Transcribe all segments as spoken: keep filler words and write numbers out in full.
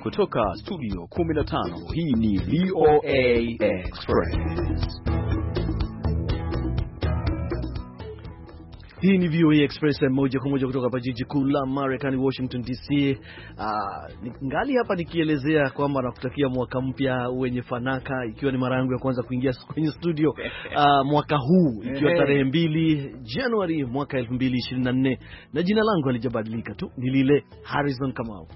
kutoka studio kumi na tano. Hii ni V O A Express. Hii ni V O A Express moja kwa moja kutoka hapa jiji kuu la Marekani, Washington D C. Uh, ngali hapa nikielezea kwamba nakutakia mwaka mpya wenye fanaka, ikiwa ni mara yangu ya kwanza kuingia kwenye studio uh, mwaka huu ikiwa tarehe mbili Januari mwaka elfu mbili ishirini na nne, na jina langu halijabadilika tu, ni lile Harrison Kamau.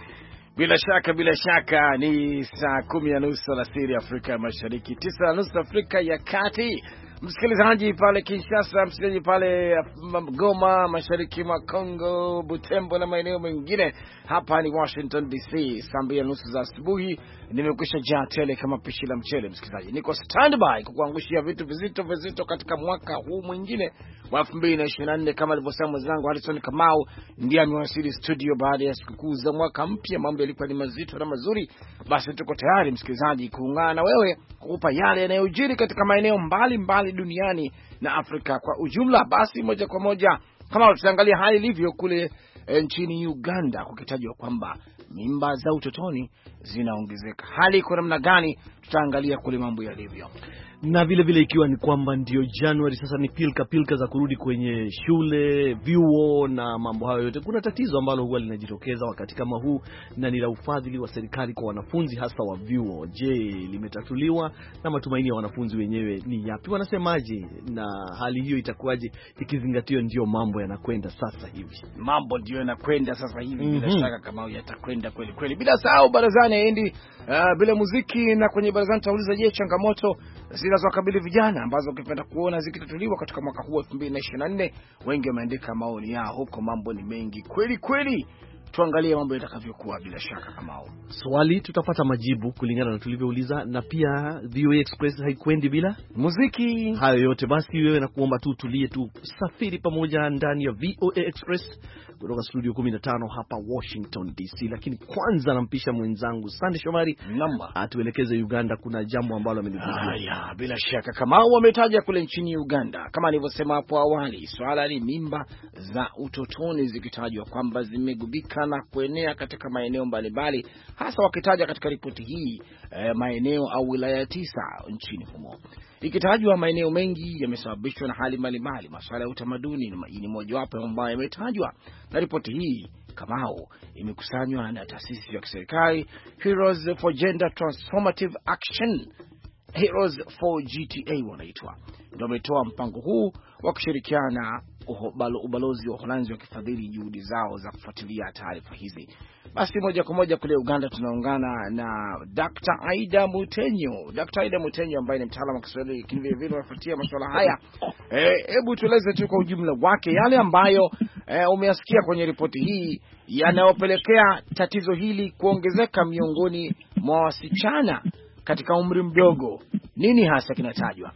Bila shaka bila shaka ni saa kumi na nusu alasiri Afrika ya Mashariki, tisa na nusu Afrika ya Kati. Msikilizaji pale Kinshasa, msikilizaji pale Goma, mashariki mwa Kongo, Butembo na maeneo mengine. Hapa ni Washington D C, saa mbili na nusu za asubuhi. Nimekwisha jaa tele kama pishi la mchele. Msikilizaji, niko standby kukuangushia vitu vizito vizito katika mwaka huu mwingine wa elfu mbili ishirini na nne. Kama alivyosema mwenzangu Harrison Kamau, ndiye amewasili studio baada ya sikukuu za mwaka mpya. Mambo yalikuwa ni mazito na mazuri. Basi tuko tayari msikilizaji kuungana na wewe kukupa yale yanayojiri katika maeneo mbali mbali duniani na Afrika kwa ujumla. Basi moja kwa moja kama tutaangalia hali ilivyo kule e, nchini Uganda, kukitajwa kwamba mimba za utotoni zinaongezeka. Hali iko namna gani? Tutaangalia kule mambo yalivyo. Na vile vile ikiwa ni kwamba ndio Januari, sasa ni pilka pilka za kurudi kwenye shule, vyuo na mambo hayo yote. Kuna tatizo ambalo huwa linajitokeza wakati kama huu, na ni la ufadhili wa serikali kwa wanafunzi hasa wa vyuo. Je, limetatuliwa na matumaini ya wanafunzi wenyewe ni yapi? Wanasemaje na hali hiyo itakuwaje ikizingatiwa ndio mambo yanakwenda sasa hivi? Mambo ndio yanakwenda sasa hivi, mm-hmm. Bila shaka kama yatakwenda kweli kweli. Bila sahau barazani endi uh, bila muziki, na kwenye barazani tutauliza, je, changamoto zinazowakabili vijana ambazo ukipenda kuona zikitatuliwa katika mwaka huu elfu mbili ishirini na nne. Wengi wameandika maoni yao huko, mambo ni mengi kweli kweli. Tuangalie mambo yatakavyokuwa. Bila shaka kama hao swali tutapata majibu kulingana na tulivyouliza, na pia V O A Express haikwendi bila muziki. Hayo yote basi wewe na kuomba tu tulie tu safiri pamoja ndani ya V O A Express kutoka studio kumi na tano hapa Washington D C. Lakini kwanza nampisha mwenzangu Sande Shomari namba atuelekeze Uganda. Kuna jambo ambalo amenijuza. Haya, bila shaka kama wametaja kule nchini Uganda, kama nilivyosema hapo awali, swala ni mimba za utotoni zikitajwa kwamba zimegubika na kuenea katika maeneo mbalimbali, hasa wakitaja katika ripoti hii eh, maeneo au wilaya tisa nchini humo. Ikitajwa maeneo mengi yamesababishwa na hali mbalimbali, masuala ya utamaduni ni mojawapo ambayo yametajwa na ripoti hii. Kamao imekusanywa na taasisi ya kiserikali Heroes for Gender Transformative Action, Heroes for G T A wanaitwa, ndio wametoa mpango huu wa kushirikiana ubalozi wa Uholanzi wa kifadhili juhudi zao za kufuatilia taarifa hizi. Basi moja kwa moja kule Uganda tunaungana na Doctor Aida Mutenyo. Doctor Aida Mutenyo ambaye ni mtaalamu wa Kiswahili, lakini vile vile anafuatia masuala haya. Hebu e, tueleze tu kwa ujumla wake yale ambayo e, umeyasikia kwenye ripoti hii yanayopelekea tatizo hili kuongezeka miongoni mwa wasichana katika umri mdogo. Nini hasa kinatajwa?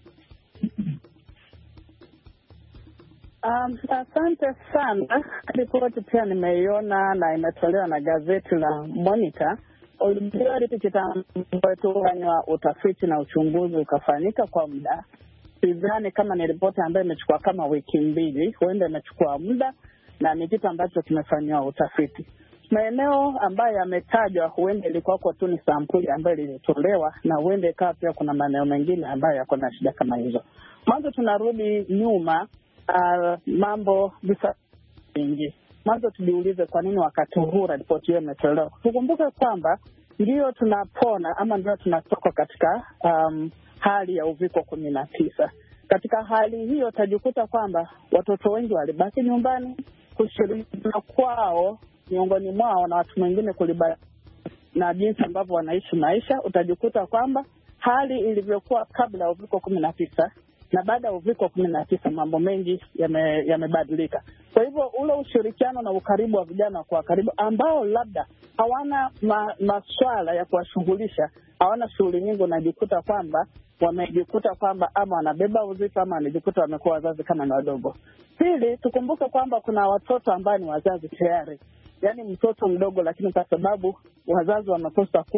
Um, asante sana. Ripoti pia nimeiona na imetolewa na gazeti la Monitor. Ulimbiriti kitafanywa utafiti na uchunguzi ukafanyika kwa muda. Sidhani kama ni ripoti ambayo imechukua kama wiki mbili, huenda imechukua muda, na ni kitu ambacho kimefanywa utafiti. Maeneo ambayo yametajwa huenda ilikuwa kwa tu ni sampuli ambayo ilitolewa, na huenda ikawa pia kuna maeneo mengine ambayo yako na shida kama hizo. Mwanzo tunarudi nyuma. Uh, mambo visa vingi. Mwanzo tujiulize kwa nini wakati huu ripoti hiyo imetolewa. Tukumbuke kwamba ndio tunapona ama ndio tunatoka katika um, hali ya uviko kumi na tisa. Katika hali hiyo utajikuta kwamba watoto wengi walibaki nyumbani, kushirikiana kwao miongoni mwao na watu wengine kulibaki na jinsi ambavyo wanaishi maisha. Utajikuta kwamba hali ilivyokuwa kabla ya uviko kumi na tisa na baada ya uviko kumi na tisa mambo mengi yamebadilika. Yame kwa hivyo ule ushirikiano na ukaribu wa vijana kwa karibu ambao labda hawana ma, maswala ya kuwashughulisha, hawana shughuli nyingi, unajikuta kwamba wamejikuta kwamba ama wanabeba uzito ama wanajikuta wamekuwa wazazi kama ni wadogo. Pili, tukumbuke kwamba kuna watoto ambao ni wazazi tayari. Yaani mtoto mdogo, lakini kwa sababu wazazi wamekosa kuwa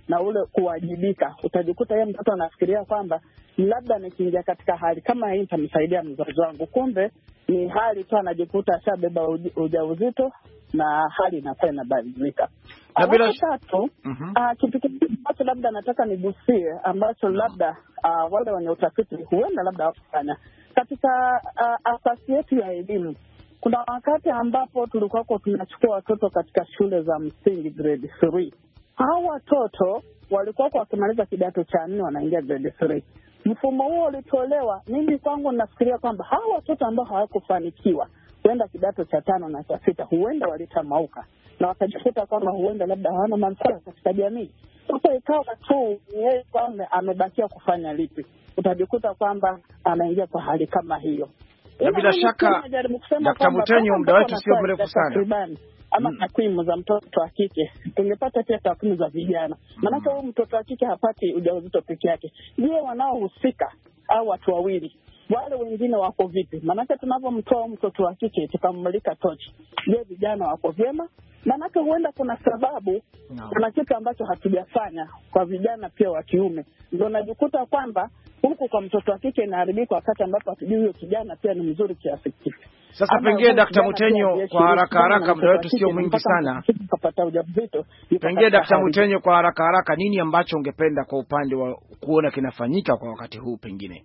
na ule kuwajibika. Utajikuta yeye mtoto anafikiria kwamba labda nikiingia katika hali kama hii nitamsaidia mzazi wangu, kumbe ni hali tu anajikuta ashabeba ujauzito na hali inakuwa inabadilika. Alafu tatu, uh, kitu kingine ambacho labda nataka nigusie ambacho labda uh, wale wenye utafiti huenda labda wakufanya katika uh, asasi yetu ya elimu. Kuna wakati ambapo tulikuwa tunachukua watoto katika shule za msingi grade three. Hao watoto walikuwa wakimaliza kidato cha nne wanaingia grade three. Mfumo huo ulitolewa, mimi kwangu nafikiria kwamba hao watoto ambao hawakufanikiwa huenda kidato cha tano na cha sita huenda walitamauka na wakajikuta kwamba huenda labda hawana manufaa katika jamii. Sasa ikawa tu yeye kwamba amebakia kufanya lipi, utajikuta kwamba anaingia kwa hali kama hiyo. Na bila shaka Daktari Mutenyo, muda wetu sio mrefu sana, ama takwimu za mtoto wa kike tungepata pia takwimu za vijana, maana huyu mtoto wa kike hapati ujauzito peke yake. Je, wanaohusika au watu wawili wale wengine wako vipi? Maana tunapomtoa mtoto wa kike tukamulika tochi, je, vijana wako vyema? Maana huenda kuna sababu no. kuna kitu ambacho hatujafanya kwa vijana pia wa kiume, ndio najikuta kwamba huku kwa mtoto wa kike inaharibika wakati ambapo hatujui huyo kijana pia ni mzuri kiasi kipi. Sasa pengine Daktari Mutenyo, kwa haraka haraka, muda wetu sio mwingi sana, pengine Daktari Mutenyo, kwa haraka haraka, nini ambacho ungependa kwa upande wa kuona kinafanyika kwa wakati huu pengine?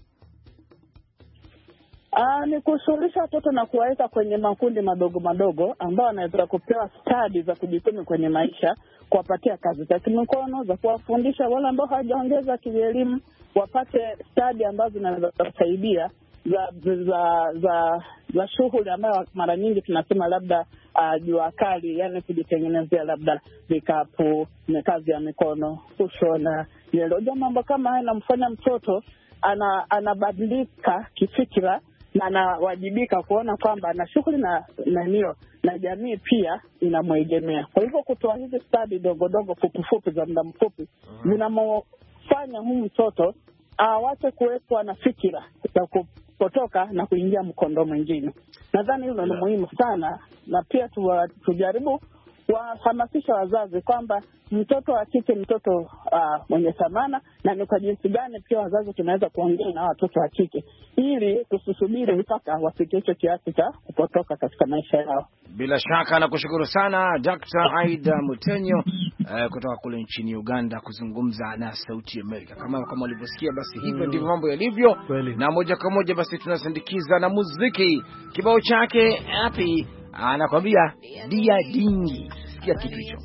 Ah, ni kushughulisha watoto na kuwaweka kwenye makundi madogo madogo ambao wanaweza kupewa stadi za kujikimu kwenye maisha, kuwapatia kazi za kimikono, za kuwafundisha wale ambao hawajaongeza kielimu wapate stadi ambazo zinaweza kusaidia za za za, za shughuli ambayo mara nyingi tunasema labda uh, jua kali, yani kujitengenezea labda vikapu, kazi ya mikono, kushona, ndio jambo kama haya namfanya mtoto ana anabadilika kifikira na anawajibika kuona kwamba ana shughuli na na hiyo na jamii pia inamwegemea. Kwa hivyo kutoa hizi stadi dogo dogo fupi fupi za muda mfupi zinamfanya huyu mtoto awache kuwekwa na fikira za kupotoka na kuingia mkondo mwingine. Nadhani hilo ni muhimu sana, na pia tuwa, tujaribu wahamasisha wazazi kwamba mtoto wa kike mtoto uh, mwenye thamana, na ni kwa jinsi gani pia wazazi tunaweza kuongea na watoto wa kike ili tusisubiri mpaka wafike hicho kiasi cha kupotoka katika maisha yao. Bila shaka nakushukuru sana Daktari Aida Mutenyo uh, kutoka kule nchini Uganda kuzungumza na Sauti Amerika. Kama kama ulivyosikia, basi hivyo mm. ndivyo mambo yalivyo, na moja kwa moja basi tunasindikiza na muziki. Kibao chake Happy anakwambia dia dingi. Sikia kitu hicho.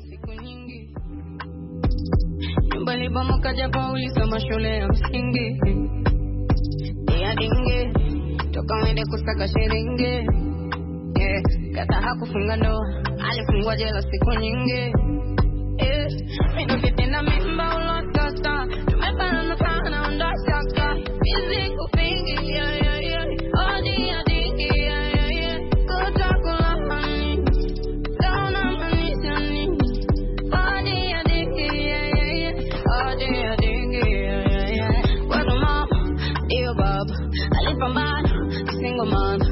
Nyumbani bomoka japo ulisoma shule ya msingi, dia dingi toka wende kusaka shilingi, yeah. Kata hakufunga ndoa, alifungwa jela siku nyingi, yeah. Mimi ndio mimba ulotoka, tumepana sana ndo shaka, mizi kupingi, yeah, yeah, yeah. Oh dia dingi, yeah, yeah, yeah. Kutakula hani dona manishani, oh dia dingi, yeah, yeah, yeah. Oh dia dingi, yeah, yeah, yeah. Where's my mom? Dear Bob, I live from bad, single mom.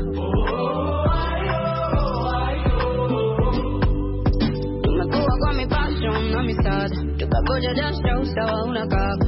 Tukagoja dasha usawa unakaba.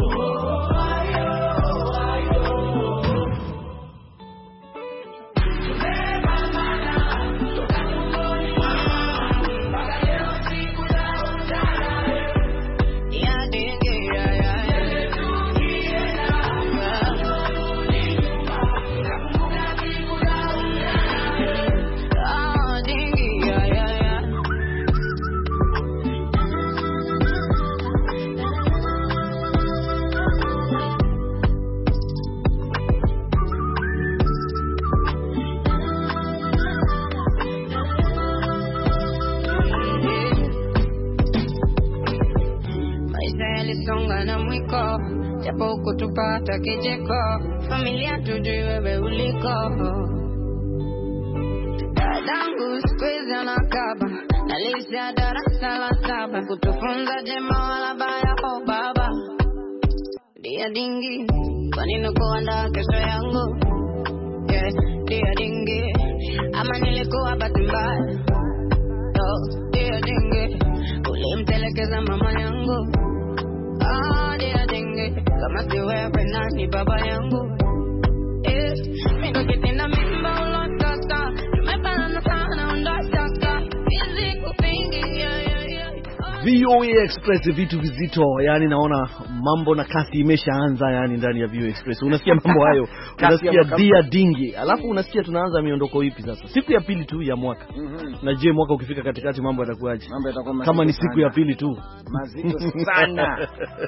Japo kutupata kijeko, familia tujui wewe uliko. Dadangu squeeze anakaba, nalisha darasa la saba, kutufunza jema wala baya oh baba. Dia dingi, kwa nini kuandaa kesho yangu? Yeah, dia dingi, ama nilikuwa bahati mbaya. Oh, dia dingi, ulimtelekeza mama yangu. Ah, dia dinge. Kama siwewe nani baba yangu. Eh, mimi kitina mimba ulotaka. Tumepana sana undashaka. Hizi kupingi yeah yeah yeah. V O A Express, vitu vizito, yani naona mambo na kasi imeshaanza yani ndani ya V O A Express. Unasikia mambo hayo, unasikia dia dingi, alafu unasikia tunaanza miondoko ipi sasa? Siku ya pili tu ya mwaka. Mm-hmm. Na je, mwaka ukifika katikati mambo yatakuwaje? Mambo yatakuwa kama ni siku ya pili tu. Mazito sana.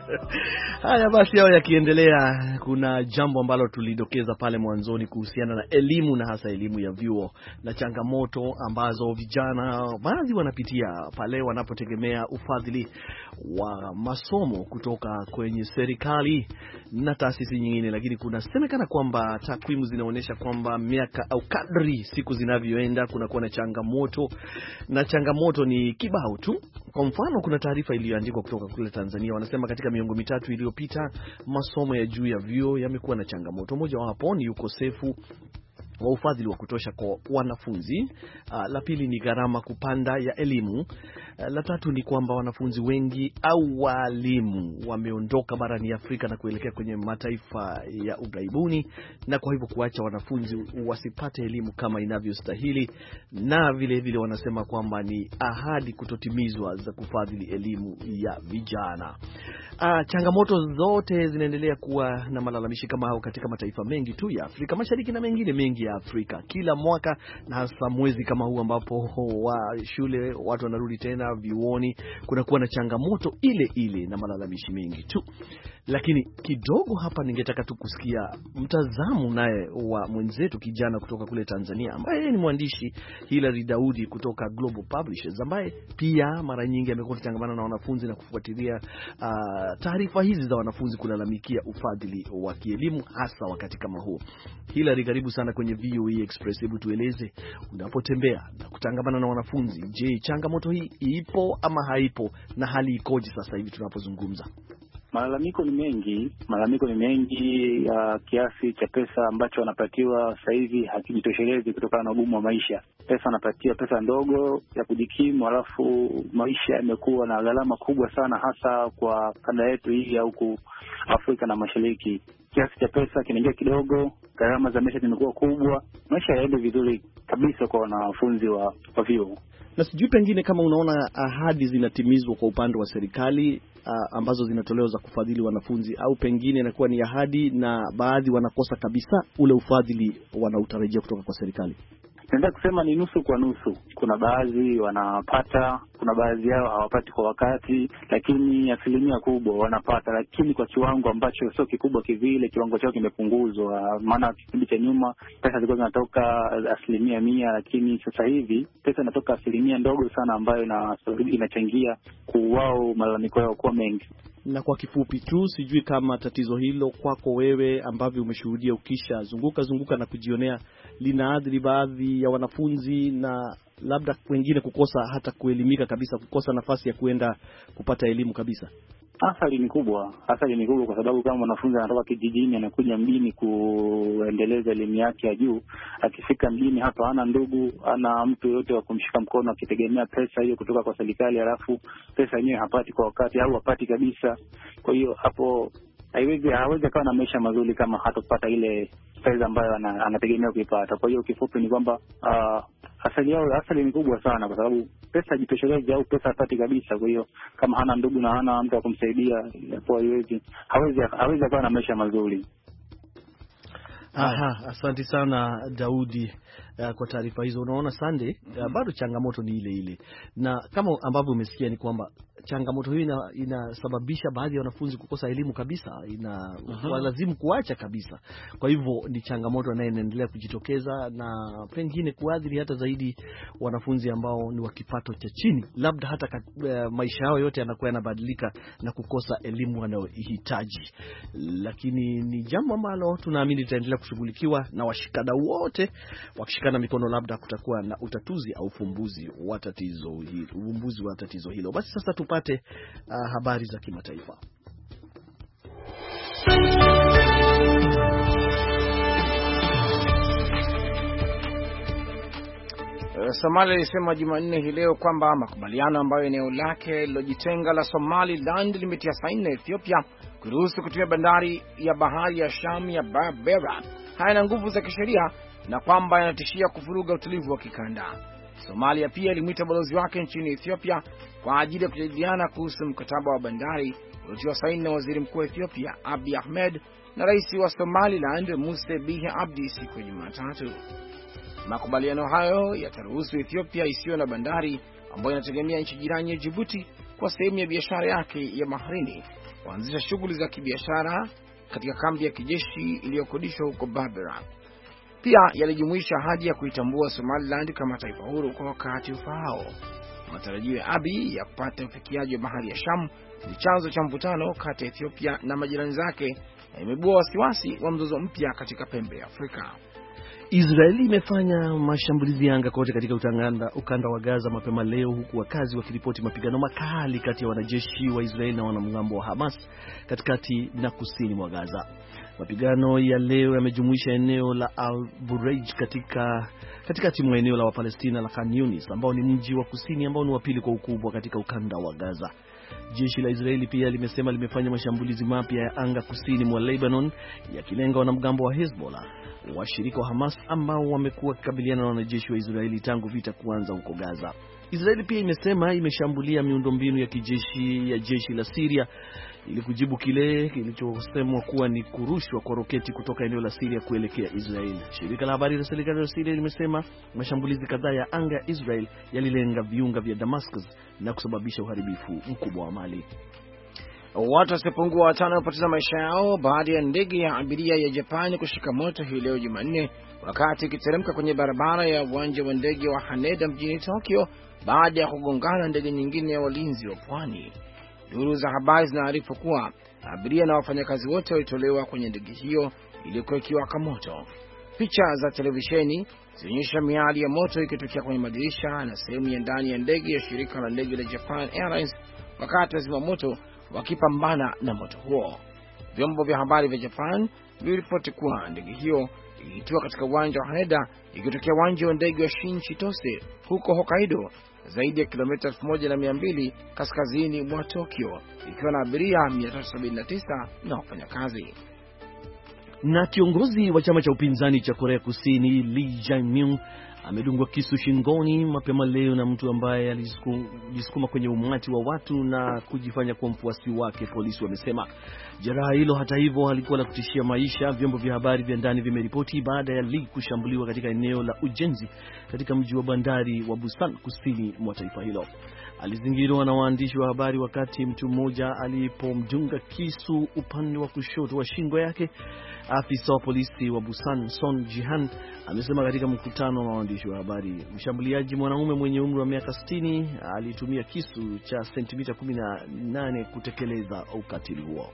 Haya basi, hao yakiendelea, kuna jambo ambalo tulidokeza pale mwanzoni kuhusiana na elimu na hasa elimu ya vyuo na changamoto ambazo vijana baadhi wanapitia pale wanapotegemea ufadhili wa masomo kutoka kwenye serikali na taasisi nyingine. Lakini kuna semekana kwamba takwimu zinaonyesha kwamba miaka au kadri siku zinavyoenda kuna kuwa na changamoto, na changamoto ni kibao tu. Kwa mfano, kuna taarifa iliyoandikwa kutoka kule Tanzania, wanasema katika miongo mitatu iliyopita masomo ya juu ya vyuo yamekuwa na changamoto. Moja wapo ni ukosefu wa ufadhili wa kutosha kwa wanafunzi. Uh, la pili ni gharama kupanda ya elimu. Uh, la tatu ni kwamba wanafunzi wengi au walimu wameondoka barani Afrika na kuelekea kwenye mataifa ya ughaibuni, na kwa hivyo kuacha wanafunzi wasipate elimu kama inavyostahili. Na vile vile wanasema kwamba ni ahadi kutotimizwa za kufadhili elimu ya vijana. Uh, changamoto zote zinaendelea kuwa na malalamishi kama hao katika mataifa mengi tu ya Afrika Mashariki na mengine mengi ya Afrika. Kila mwaka na hasa mwezi kama huu ambapo wa shule watu wanarudi tena vyuoni, kuna kuwa na changamoto ile ile na malalamishi mengi tu. Lakini kidogo hapa ningetaka tu kusikia mtazamo naye wa mwenzetu kijana kutoka kule Tanzania ambaye ni mwandishi Hilary Daudi kutoka Global Publishers, ambaye pia mara nyingi amekuwa akitangamana na wanafunzi na kufuatilia uh, taarifa hizi za wanafunzi kulalamikia ufadhili wa kielimu hasa wakati kama huu. Hilary, karibu sana kwenye V O A Express. Hebu tueleze, unapotembea na kutangamana na wanafunzi, je, changamoto hii ipo ama haipo, na hali ikoje sasa hivi tunapozungumza? Malalamiko ni mengi, malalamiko ni mengi ya uh, kiasi cha pesa ambacho wanapatiwa sasa hivi hakijitoshelezi kutokana na ugumu wa maisha. Pesa wanapatiwa pesa ndogo ya kujikimu, alafu maisha yamekuwa na gharama kubwa sana, hasa kwa kanda yetu hii ya huku Afrika na Mashariki. Kiasi cha pesa kinaingia kidogo, gharama za maisha zimekuwa kubwa, maisha yaende vizuri kabisa kwa wanafunzi wa, wa vyuo. Na sijui pengine kama unaona ahadi zinatimizwa kwa upande wa serikali uh, ambazo zinatolewa za kufadhili wanafunzi, au pengine inakuwa ni ahadi na baadhi wanakosa kabisa ule ufadhili wanaotarajia kutoka kwa serikali. Naweza kusema ni nusu kwa nusu. Kuna baadhi wanapata, kuna baadhi yao hawapati kwa wakati, lakini asilimia kubwa wanapata, lakini kwa kiwango ambacho sio kikubwa kivile. Kiwango chao kimepunguzwa, maana kipindi cha nyuma pesa zilikuwa zinatoka asilimia mia, lakini sasa hivi pesa inatoka asilimia ndogo sana, ambayo ina inachangia kuwao malalamiko yao kuwa mengi. Na kwa kifupi tu, sijui kama tatizo hilo kwako wewe ambavyo umeshuhudia ukisha zunguka zunguka na kujionea, linaadhiri baadhi ya wanafunzi na labda wengine kukosa hata kuelimika kabisa, kukosa nafasi ya kuenda kupata elimu kabisa. Athari ni kubwa, athari ni kubwa kwa sababu kama mwanafunzi anatoka kijijini anakuja mjini kuendeleza elimu yake ya juu, akifika mjini hapa hana ndugu, hana mtu yote wa kumshika mkono, akitegemea pesa hiyo kutoka kwa serikali, alafu pesa yenyewe hapati kwa wakati au hapati kabisa. Kwa hiyo hapo haiwezi hawezi akawa na maisha mazuri kama hatopata ile pesa ambayo anategemea kuipata. Kwa hiyo kifupi ni kwamba uh, asali yao asali ni kubwa sana, kwa sababu pesa hajitoshelezi au pesa hapati kabisa. Kwa hiyo kama hana ndugu na hana mtu wa kumsaidia, hapo haiwezi hawezi hawezi akawa na maisha mazuri. Aha, asante sana Daudi uh, kwa taarifa hizo. Unaona Sunday, uh, bado changamoto ni ile ile, na kama ambavyo umesikia ni kwamba changamoto hii ina, inasababisha baadhi ya wanafunzi kukosa elimu kabisa, ina uh-huh. walazimu kuacha kabisa. Kwa hivyo ni changamoto inayoendelea kujitokeza na pengine kuadhiri hata zaidi wanafunzi ambao ni wa kipato cha chini, labda hata kat, uh, maisha yao yote yanakuwa yanabadilika na kukosa elimu wanayohitaji. Lakini ni jambo ambalo tunaamini litaendelea kushughulikiwa na washikadau wote, wakishikana mikono labda kutakuwa na utatuzi au ufumbuzi wa tatizo hilo, ufumbuzi wa tatizo hilo. Basi sasa tupate uh, habari za kimataifa. Somalia ilisema Jumanne hii leo kwamba makubaliano ambayo eneo lake lilojitenga la Somaliland limetia saini na Ethiopia kuruhusu kutumia bandari ya bahari ya Sham ya Berbera hayana nguvu za kisheria na kwamba yanatishia kuvuruga utulivu wa kikanda. Somalia pia ilimwita balozi wake nchini Ethiopia kwa ajili ya kujadiliana kuhusu mkataba wa bandari uliotiwa saini na waziri mkuu wa Ethiopia Abiy Ahmed na rais wa Somaliland Musa Bihi Abdi siku ya Jumatatu. Makubaliano hayo yataruhusu Ethiopia isiyo na bandari ambayo inategemea nchi jirani ya Djibouti kwa sehemu ya biashara yake ya baharini kuanzisha shughuli za kibiashara katika kambi ya kijeshi iliyokodishwa huko Berbera. Pia yalijumuisha ahadi ya kuitambua Somaliland kama taifa huru kwa wakati ufaao. Matarajio ya Abiy ya kupata ufikiaji wa bahari ya Sham ni chanzo cha mvutano kati ya Ethiopia na majirani zake na imebua wasiwasi wa mzozo mpya katika pembe ya Afrika. Israeli imefanya mashambulizi ya anga kote katika utanganda, ukanda wa Gaza mapema leo, huku wakazi wakiripoti mapigano makali kati ya wanajeshi wa Israeli na wanamgambo wa Hamas katikati na kusini mwa Gaza. Mapigano ya leo yamejumuisha eneo la Al-Bureij katika katikati mwa eneo la Wapalestina la Khan Yunis ambao ni mji wa kusini ambao ni wa pili kwa ukubwa katika ukanda wa Gaza. Jeshi la Israeli pia limesema limefanya mashambulizi mapya ya anga kusini mwa Lebanon yakilenga wanamgambo wa Hezbollah, washirika wa Hamas ambao wamekuwa wakikabiliana na wanajeshi wa Israeli tangu vita kuanza huko Gaza. Israeli pia imesema imeshambulia miundombinu ya kijeshi ya jeshi la Syria ili kujibu kile kilichosemwa kuwa ni kurushwa kwa roketi kutoka eneo la Syria kuelekea Israeli. Shirika la habari la serikali ya Syria limesema mashambulizi kadhaa ya anga ya Israel yalilenga viunga vya Damascus na kusababisha uharibifu mkubwa wa mali. Watu wasipungua watano wapoteza maisha yao baada ya ndege ya abiria ya Japan kushika moto hii leo Jumanne wakati ikiteremka kwenye barabara ya uwanja wa ndege wa Haneda mjini Tokyo baada ya kugongana ndege nyingine ya walinzi wa pwani. Duru za habari zinaarifu kuwa abiria na wafanyakazi wote walitolewa kwenye ndege hiyo iliyokuwa ikiwaka moto. Picha za televisheni zinaonyesha miali ya moto ikitokea kwenye madirisha na sehemu ya ndani ya ndege ya shirika la ndege la Japan Airlines wakati wazima moto wakipambana na moto huo. Vyombo vya habari vya Japan viliripoti kuwa ndege hiyo ilitua katika uwanja wa Haneda ikitokea uwanja wa ndege wa Shin Chitose huko Hokkaido, zaidi ya kilomita elfu moja na mia mbili kaskazini mwa Tokyo, ikiwa na abiria mia tatu sabini na tisa na wafanyakazi. Na kiongozi wa chama cha upinzani cha Korea Kusini Lee Jae-myung amedungwa kisu shingoni mapema leo na mtu ambaye alijisukuma kwenye umati wa watu na kujifanya kuwa mfuasi wake, polisi wamesema. Jeraha hilo hata hivyo halikuwa la kutishia maisha, vyombo vya habari vya ndani vimeripoti, baada ya Lee kushambuliwa katika eneo la ujenzi katika mji wa bandari wa Busan kusini mwa taifa hilo. Alizingirwa na waandishi wa habari wakati mtu mmoja alipomdunga kisu upande wa kushoto wa shingo yake. Afisa wa polisi wa Busan Son Jihan amesema katika mkutano na waandishi wa habari. Mshambuliaji mwanaume mwenye umri wa miaka sitini alitumia kisu cha sentimita kumi na nane kutekeleza ukatili huo.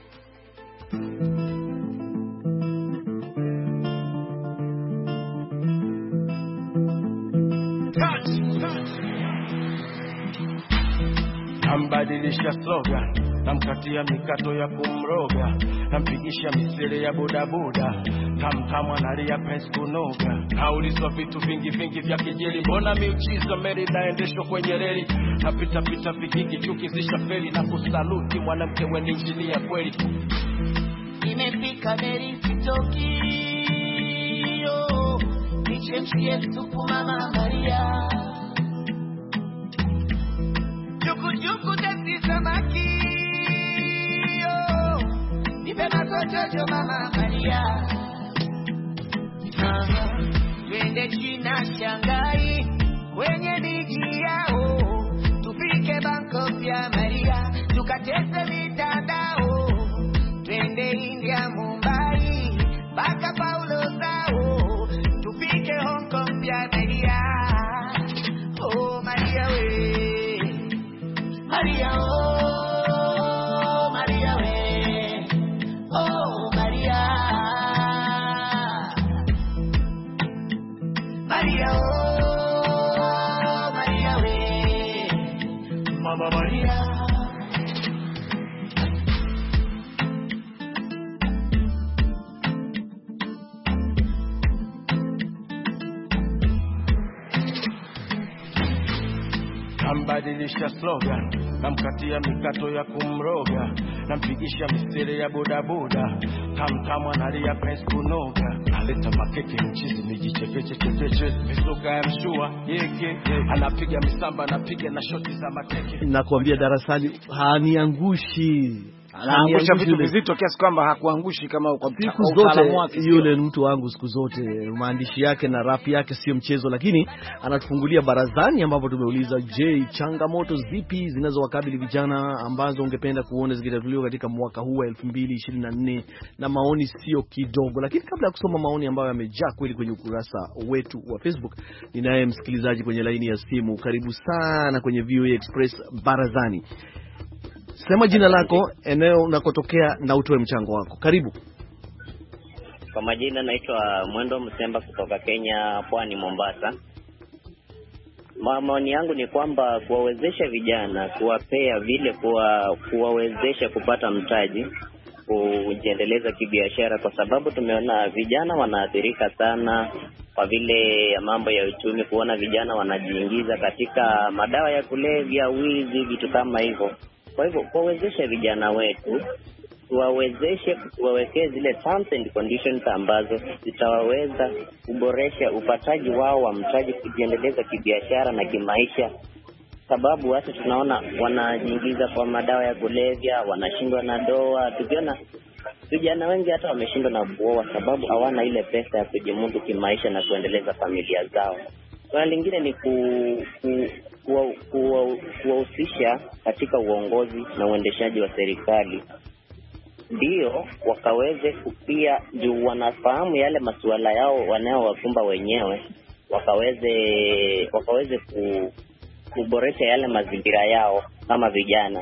Ambadilisha slogan, namkatia mikato ya kumroga, nampigisha misele ya bodaboda, tamtamu analia pensi kunoga. Naulizwa vitu vingi vingi vya kijeli, mbona miujiza meri naendeshwa kwenye reli, napita pita vikiki chuki zisha feli, na kusaluti mwanamke weni injinia kweli. Imefika meri sitoki, yo, nichemshie supu mama Maria. Juku testi samaki, yo, nipe masochojo mama Maria. Aha, twende China Shanghai, kwenye miji yao, tupike Bangkok ya Maria, tukatese mitandao. Twende India Mumbai, baka Paulo zao, tupike Hong Kong ya Maria. Oh Maria we Maria, oh, Maria, we, oh, Maria, Maria, oh, Maria, we, Mama Maria. kambadilisha slogan, namkatia mikato ya kumroga, nampigisha misele ya bodaboda, tamtamwa nalia pesa kunoga, naleta makeke mchizi nijichekeche chekeche, misoka ya mshua yeke, anapiga misamba anapiga na shoti za mateke. Nakwambia darasani haniangushi. Anaangusha vitu vizito kiasi kwamba hakuangushi kama kwa siku zote. Yule mtu wangu siku zote, maandishi yake na rap yake sio mchezo. Lakini anatufungulia barazani ambapo tumeuliza, je, changamoto zipi zinazowakabili vijana ambazo ungependa kuona zikitatuliwa katika mwaka huu wa elfu mbili ishirini na nne? Na maoni sio kidogo. Lakini kabla ya kusoma maoni ambayo yamejaa kweli kwenye ukurasa wetu wa Facebook, ninaye msikilizaji kwenye laini ya simu. Karibu sana kwenye V O A Express barazani. Sema jina lako, eneo unakotokea na utoe mchango wako. Karibu. Kwa majina naitwa Mwendo Msemba kutoka Kenya, Pwani, Mombasa. Maoni yangu ni kwamba kuwawezesha vijana, kuwapea vile kuwa, kuwawezesha kupata mtaji, kujiendeleza kibiashara, kwa sababu tumeona vijana wanaathirika sana kwa vile mambo ya uchumi, kuona vijana wanajiingiza katika madawa ya kulevya, wizi, vitu kama hivyo. Kwa hivyo kuwawezesha vijana wetu, tuwawezeshe, tuwawekee zile terms and conditions ambazo zitawaweza kuboresha upataji wao wa mtaji, kujiendeleza kibiashara na kimaisha. Sababu hata tunaona wanajiingiza kwa madawa ya kulevya, wanashindwa na doa. Tukiona vijana wengi hata wameshindwa na kuoa sababu hawana ile pesa ya kujimudu kimaisha na kuendeleza familia zao. Swala lingine ni ku, ku kuwahusisha katika uongozi na uendeshaji wa serikali, ndio wakaweze kupia juu wanafahamu yale masuala yao wanayowakumba wenyewe, wakaweze wakaweze ku, kuboresha yale mazingira yao kama vijana.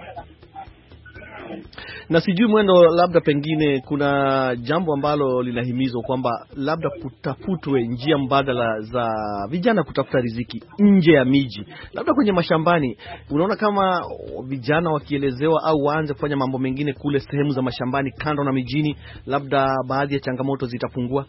Na sijui Mwendo, labda pengine kuna jambo ambalo linahimizwa kwamba labda kutafutwe njia mbadala za vijana kutafuta riziki nje ya miji, labda kwenye mashambani. Unaona kama vijana wakielezewa au waanze kufanya mambo mengine kule sehemu za mashambani kando na mijini, labda baadhi ya changamoto zitapungua?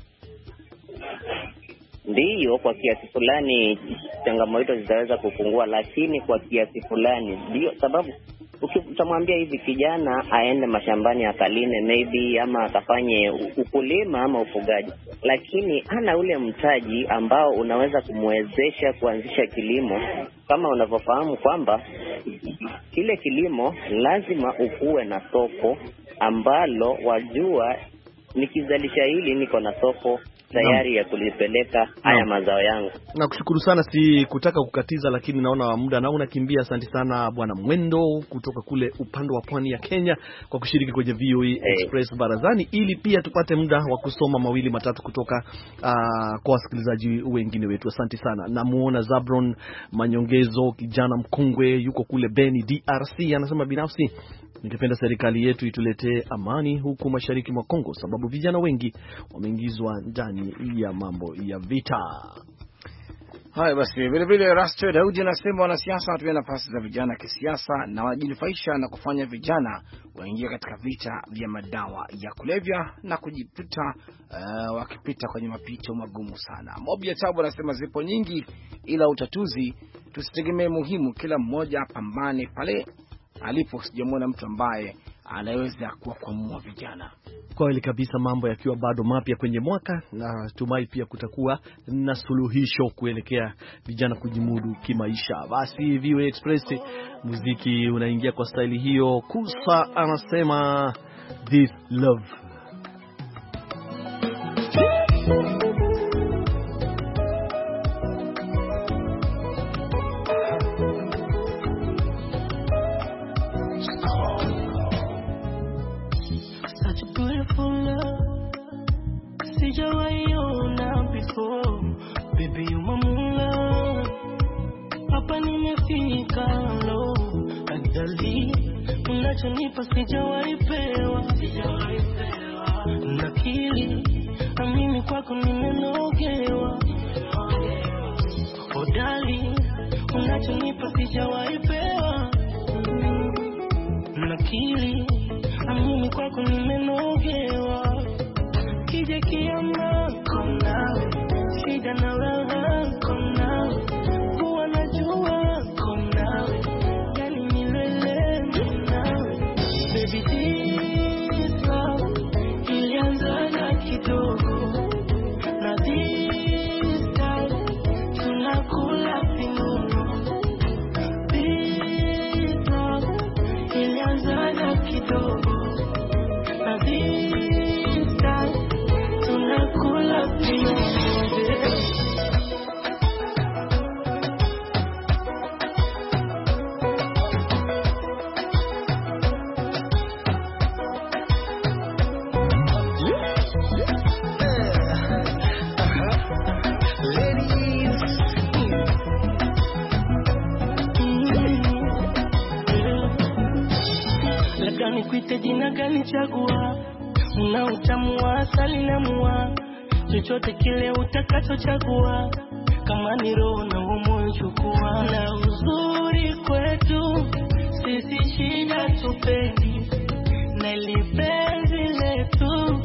Ndiyo, kwa kiasi fulani changamoto zitaweza kupungua, lakini kwa kiasi fulani ndio sababu utamwambia hivi kijana aende mashambani akalime maybe ama akafanye ukulima ama ufugaji, lakini hana ule mtaji ambao unaweza kumwezesha kuanzisha kilimo. Kama unavyofahamu kwamba kile kilimo lazima ukuwe na soko ambalo wajua nikizalisha hili niko na soko tayari no. ya kulipeleka haya no. mazao yangu. Nakushukuru sana, si kutaka kukatiza lakini naona muda na unakimbia. Asante sana Bwana Mwendo kutoka kule upande wa pwani ya Kenya kwa kushiriki kwenye V O A Express hey. barazani, ili pia tupate muda wa kusoma mawili matatu kutoka uh, kwa wasikilizaji wengine wetu. Asante sana. Namuona Zabron Manyongezo, kijana mkongwe, yuko kule Beni D R C, anasema binafsi ningependa serikali yetu ituletee amani huku mashariki mwa Kongo sababu vijana wengi wameingizwa ndani ya mambo ya vita. Haya basi, vile vile Rastro Daudi anasema wanasiasa wanatumia nafasi za vijana kisiasa na wanajinufaisha na kufanya vijana waingia katika vita vya madawa ya kulevya na kujipita uh, wakipita kwenye mapito magumu sana. Mobi ya Tabu anasema zipo nyingi ila utatuzi tusitegemee, muhimu kila mmoja pambane pale alipo, sijamwona mtu ambaye anaweza kuwakwamua vijana. Kweli kabisa, mambo yakiwa bado mapya kwenye mwaka, na tumai pia kutakuwa na suluhisho kuelekea vijana kujimudu kimaisha. Basi V O A Express muziki unaingia kwa staili hiyo. Kusa anasema This Love. Nipa sijawahi pewa, sijawahi pewa. Nakili, amini kwako nimenogewa. Odali, unachonipa sijawahi pewa. Nakili, amini kwako nimenogewa. Kije kiama, kona, shida na raha, kona. Huwa najua, kona. nikuite jina gani chagua. Una utamu wa asali na mua, chochote kile utakacho chagua. Kama ni roho na moyo chukua. Na uzuri kwetu sisi shida tupendi, na ile penzi letu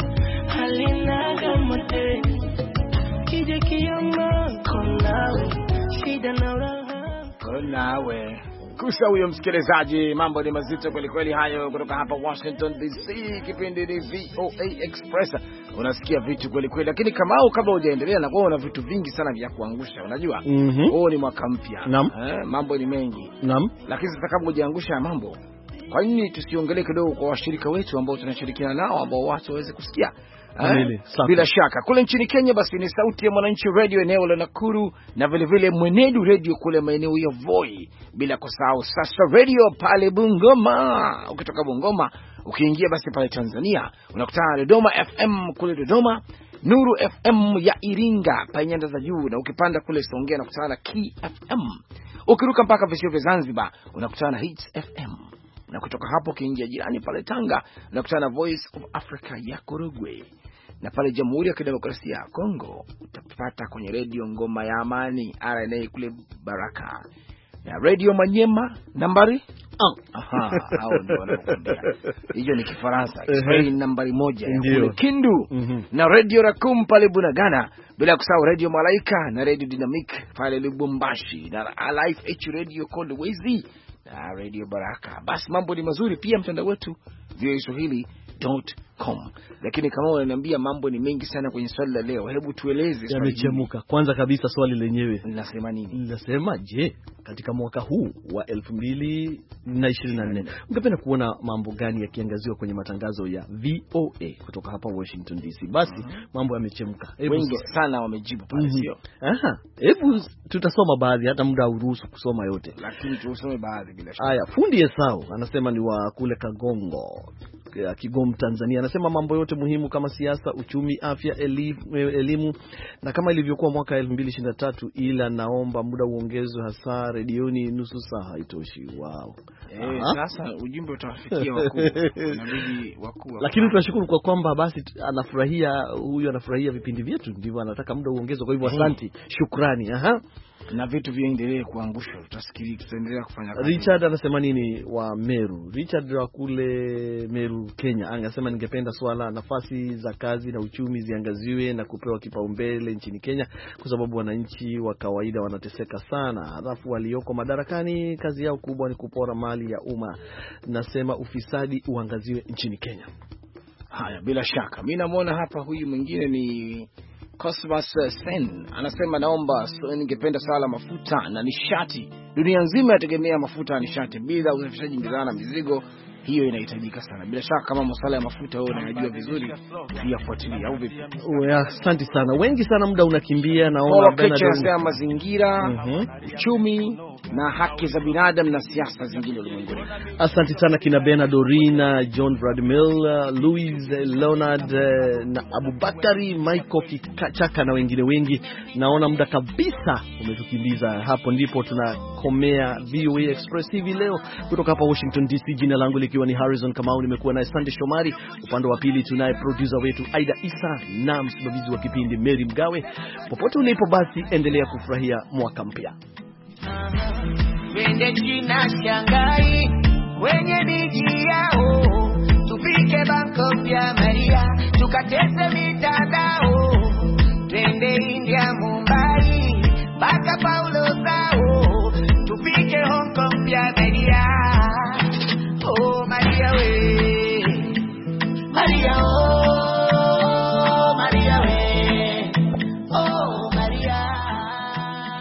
halina gamateni. Kije kiyama konawe, shida na raha konawe. Kusa huyo msikilizaji, mambo ni mazito kweli kweli hayo kutoka hapa Washington D C. Kipindi ni V O A Express. Unasikia vitu kweli kweli, lakini kama au kabla hujaendelea na kwa una vitu vingi sana vya kuangusha, unajua? Mhm. Mm oh, ni mwaka mpya. Eh, mambo ni mengi. Naam. Lakini sasa kabla hujaangusha mambo, kwa nini tusiongelee kidogo kwa washirika wetu ambao tunashirikiana nao ambao watu waweze kusikia? Eh, bila shaka kule nchini Kenya basi ni Sauti ya Mwananchi Radio eneo la Nakuru, na vile vile Mwenedu Radio kule maeneo ya Voi, bila kusahau Sasa Radio pale Bungoma. Ukitoka Bungoma ukiingia basi pale Tanzania unakutana Dodoma F M kule Dodoma, Nuru F M ya Iringa pale nyanda za juu, na ukipanda kule Songea unakutana na Key F M. Ukiruka mpaka visio vya Zanzibar unakutana na Hits F M. Na kutoka hapo kiingia jirani pale Tanga unakutana na Voice of Africa ya Korogwe. Na pale Jamhuri ya Kidemokrasia ya Kongo utapata kwenye Radio Ngoma ya Amani R N A kule Baraka. Na Radio Manyema nambari oh. Aha, hao ndio wanakuambia. Hiyo ni Kifaransa. Kiswahili nambari moja ya kule Kindu. Mm-hmm. Na Radio Rakum pale Bunagana, bila kusahau Radio Malaika na Radio Dynamic pale Lubumbashi, na Alive H Radio Cold Wezi na Radio Baraka. Basi mambo ni mazuri, pia mtandao wetu v o a swahili dot com. Lakini kama unaniambia mambo ni mengi sana kwenye swali la leo, hebu tueleze swali. Yamechemuka. Kwanza kabisa swali lenyewe linasema nini? Linasema je, katika mwaka huu wa elfu mbili na ishirini na nne ungependa kuona mambo gani yakiangaziwa kwenye matangazo ya V O A kutoka hapa Washington D C? Basi uh-huh. Mambo yamechemuka. Wengi so sana wamejibu pale, sio? Aha. Hebu tutasoma baadhi, hata muda hauruhusu kusoma yote. Lakini tusome baadhi bila shaka. Haya, Fundi Esau anasema ni wa kule Kagongo, Kigoma, Tanzania. Anasema mambo yote muhimu kama siasa, uchumi, afya, elimu, elimu na kama ilivyokuwa mwaka elfu mbili ishirini na tatu, ila naomba muda uongezwe, hasa redioni nusu saa haitoshi. Wow. Eh, sasa ujumbe utawafikia wakuu. Inabidi wakuu. Lakini tunashukuru kwa kwamba basi anafurahia, huyu anafurahia vipindi vyetu, ndivyo anataka muda uongezwe. Kwa hivyo asante, shukrani. Aha. Na vitu viendelee kuangushwa, tutasikiri tutaendelea kufanya kazi. Richard anasema nini wa Meru? Richard wa kule Meru, Kenya, anasema ningependa swala nafasi za kazi na uchumi ziangaziwe na kupewa kipaumbele nchini Kenya, kwa sababu wananchi wa kawaida wanateseka sana, halafu walioko madarakani kazi yao kubwa ni kupora mali ya umma. Nasema ufisadi uangaziwe nchini Kenya. Haya, bila shaka. Mimi namuona hapa huyu mwingine ni Cosmas Sen, anasema naomba so, ningependa sala mafuta na nishati. Dunia nzima yategemea mafuta na nishati, bila usafirishaji bidhaa na mizigo, hiyo inahitajika sana. Bila shaka kama masuala ya mafuta wewe unayajua vizuri, pia fuatilia au vipi? Wewe asante sana. Wengi sana muda unakimbia, naona Bernard anasema mazingira, uh-huh. uchumi na haki za binadamu na siasa zingine ulimwenguni. Asante sana kina Benadorina, John Bradmill, Louis Leonard na Abubakari, Michael Kikachaka na wengine wengi. Naona muda kabisa umetukimbiza. Hapo ndipo tunakomea V O A Express hivi leo kutoka hapa Washington D C. Jina langu likiwa ni Harrison Kamau, nimekuwa naye Sande Shomari, upande wa pili tunaye producer wetu Aida Isa na msimamizi wa kipindi Mary Mgawe. Popote ulipo basi endelea kufurahia mwaka mpya. Wende China Shanghai kwenye miji yao, tupike Bangkok ya Maria, tukatese mitandao. Wende India Mumbai mpaka Paulo